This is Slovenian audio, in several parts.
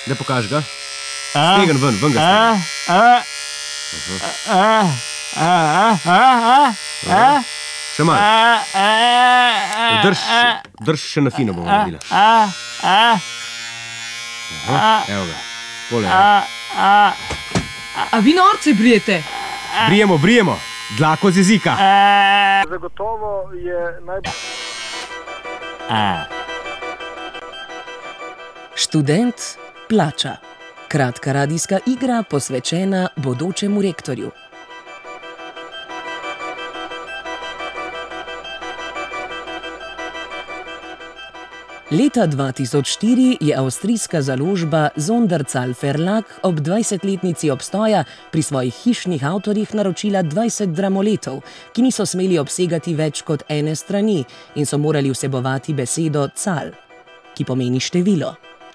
Da pokaž ga. Stegen ven ga stegen. Še malo. Drž še na fino bomo naredila. Evo ga. Tole je. A vi norce brijete? Brijemo. Dlako z jezika. Zagotovo je Študent plača. Kratka radijska igra posvečena bodočemu rektorju. Leta 2004 je avstrijska založba Sonderzahl Verlag ob 20-letnici obstoja pri svojih hišnih avtorjih naročila 20 dramoletov, ki niso smeli obsegati več kot ene strani in so morali vsebovati besedo Zahl, ki pomeni število.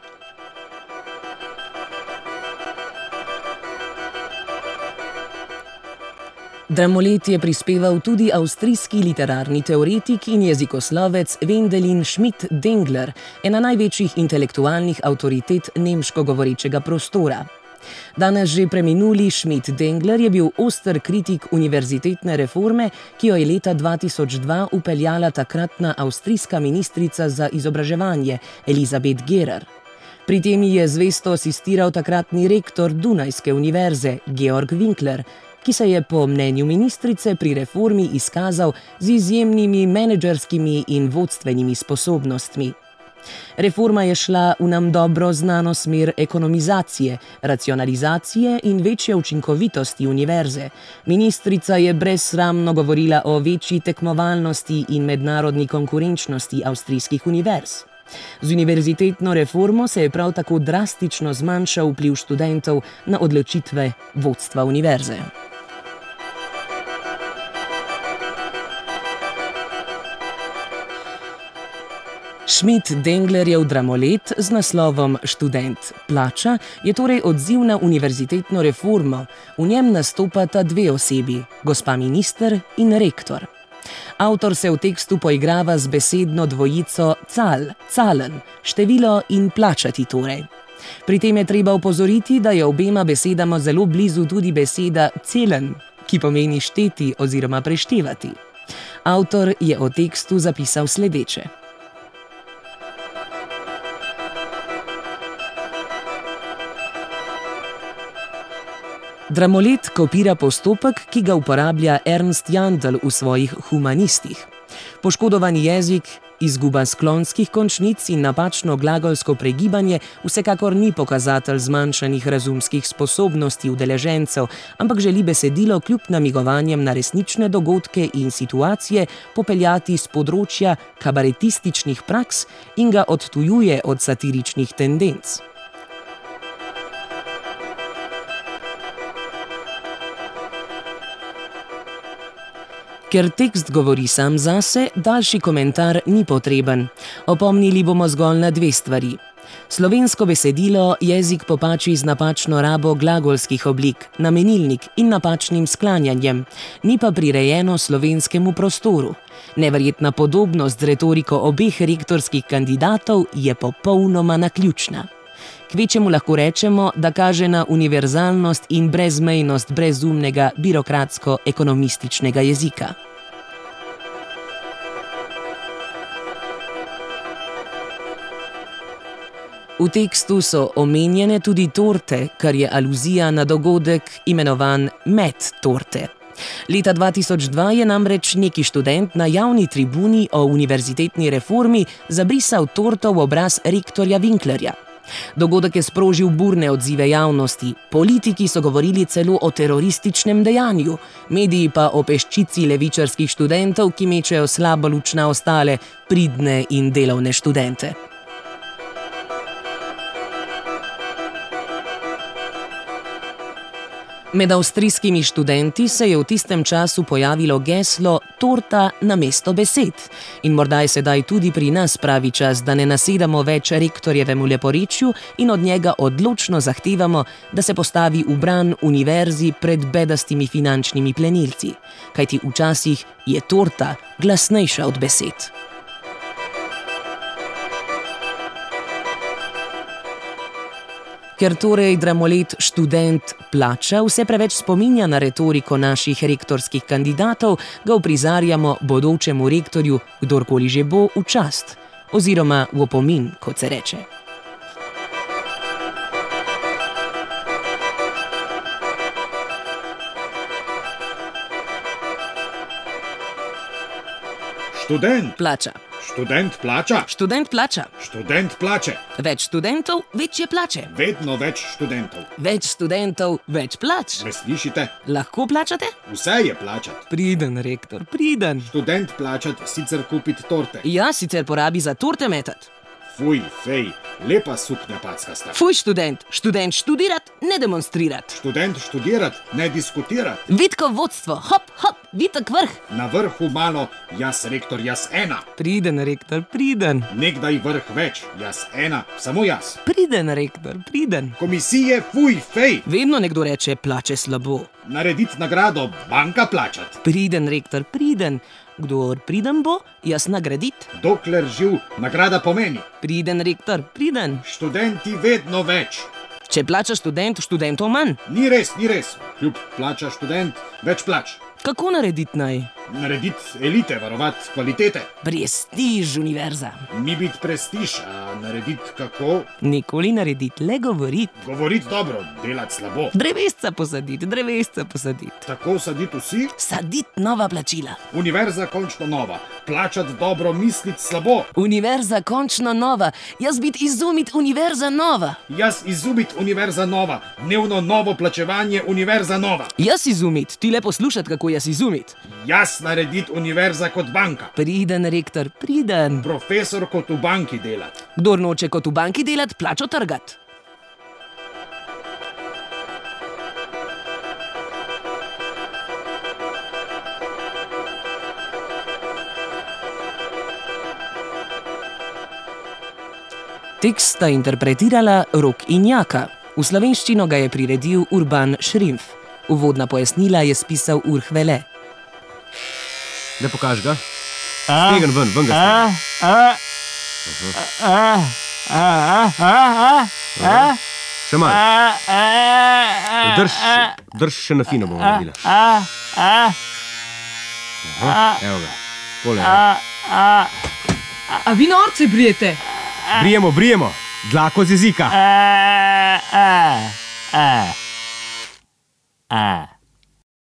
Dramolet je prispeval tudi avstrijski literarni teoretik in jezikoslovec Wendelin Schmidt-Dengler, ena največjih intelektualnih avtoritet nemško govorečega prostora. Danes že preminuli Schmidt-Dengler je bil oster kritik univerzitetne reforme, ki jo je leta 2002 vpeljala takratna avstrijska ministrica za izobraževanje Elisabeth Gerer. Pri tem je zvesto asistiral takratni rektor Dunajske univerze Georg Winkler, ki se je po mnenju ministrice pri reformi izkazal z izjemnimi menedžerskimi in vodstvenimi sposobnostmi. Reforma je šla v nam dobro znano smer ekonomizacije, racionalizacije in večje učinkovitosti univerze. Ministrica je brezsramno govorila o večji tekmovalnosti in mednarodni konkurenčnosti avstrijskih univerz. Z univerzitetno reformo se je prav tako drastično zmanjšal vpliv študentov na odločitve vodstva univerze. Schmidt-Denglerjev dramolet z naslovom Študent plača je torej odziv na univerzitetno reformo. V njem nastopata dve osebi, gospa minister in rektor. Avtor se v tekstu poigrava z besedno dvojico Zahl, zahlen, število in plačati torej. Pri tem je treba opozoriti, da je obema besedama zelo blizu tudi beseda zählen, ki pomeni šteti oziroma preštevati. Avtor je o tekstu zapisal sledeče. Dramolet kopira postopek, ki ga uporablja Ernst Jandl v svojih Humanistih. Poškodovani jezik, izguba sklonskih končnic in napačno glagolsko pregibanje vsekakor ni pokazatelj zmanjšanih razumskih sposobnosti udeležencev, ampak želi besedilo kljub namigovanjem na resnične dogodke in situacije popeljati s področja kabaretističnih praks in ga odtujuje od satiričnih tendenc. Ker tekst govori sam zase, daljši komentar ni potreben. Opomnili bomo zgolj na dve stvari. Slovensko besedilo jezik popači z napačno rabo glagolskih oblik, namenilnik in napačnim sklanjanjem, ni pa prirejeno slovenskemu prostoru. Neverjetna podobnost z retoriko obeh rektorskih kandidatov je popolnoma naključna. Kvečemu lahko rečemo, da kaže na univerzalnost in brezmejnost brezumnega birokratsko-ekonomističnega jezika. V tekstu so omenjene tudi torte, kar je aluzija na dogodek imenovan Met torte. Leta 2002 je namreč neki študent na javni tribuni o univerzitetni reformi zabrisal torto v obraz rektorja Winklerja. Dogodek je sprožil burne odzive javnosti, politiki so govorili celo o terorističnem dejanju, mediji pa o peščici levičarskih študentov, ki mečejo slabo luč na ostale, pridne in delovne študente. Med avstrijskimi študenti se je v tistem času pojavilo geslo torta namesto besed. In morda je sedaj tudi pri nas pravi čas, da ne nasedamo več rektorjevemu leporečju in od njega odločno zahtevamo, da se postavi v bran univerzi pred bedastimi finančnimi plenilci. Kajti včasih je torta glasnejša od besed. Ker torej dramolet študent plača vse preveč spominja na retoriko naših rektorskih kandidatov, ga uprizarjamo bodočemu rektorju, kdorkoli že bo, v čast oziroma v opomin, kot se reče. Študent Plača. Študent plača. Študent plača. Študent plače. Več študentov, večje plače. Vedno več študentov. Več študentov, več plač. Me slišite? Lahko plačate? Vse je plačati. Priden, rektor, priden. Študent plačati, sicer kupiti torte. Ja, sicer porabi za torte metat. Fuj, fej, lepa suknja packasta. Fuj, študent študirat, ne demonstrirat. Študent študirat, ne diskutirat. Vitko vodstvo, hop, hop, vitek vrh. Na vrhu malo, jaz rektor, jaz ena. Priden, rektor, priden. Nekdaj vrh več, jaz ena, samo jaz. Priden, rektor, priden. Komisije, fuj, fej. Vedno nekdo reče, plače slabo. Narediti nagrado, banka plačati. Priden, rektor, priden. Kdor priden bo, jaz nagradit. Dokler živ, nagrada pomeni. Priden, rektor, priden. Študenti vedno več. Če plača študent, študentov manj. Ni res, ni res. Kljub plača študent, več plač. Kako narediti naj? Narediti elite, varovati kvalitete. Prestiž univerza. Ni biti prestiž, a narediti kako? Nikoli narediti, le govoriti. Govoriti dobro, delati slabo. Drevesca posaditi. Tako saditi vsi? Saditi nova plačila. Univerza končno nova. Plačati dobro, misliti slabo. Univerza končno nova. Jaz biti izumit univerza nova. Jaz izumit univerza nova. Dnevno novo plačevanje univerza nova. Jaz izumit, ti le poslušati, kako jaz izumit. Jaz narediti univerza kot banka. Priden, rektor, priden. Profesor kot v banki delati. Kdor noče kot v banki delati, plačo trgati. Tekst sta interpretirala Rok in Jaka. V slovenščino ga je priredil Urban Šrimf. Uvodna pojasnila je spisal Urh Vele. Da pokaž ga. Stegen ven ga stegen. Še malo. Drž še na fino bomo naredila. Evo ga. Tole je. A vi norce brijete? Brijemo. Dlako z jezika.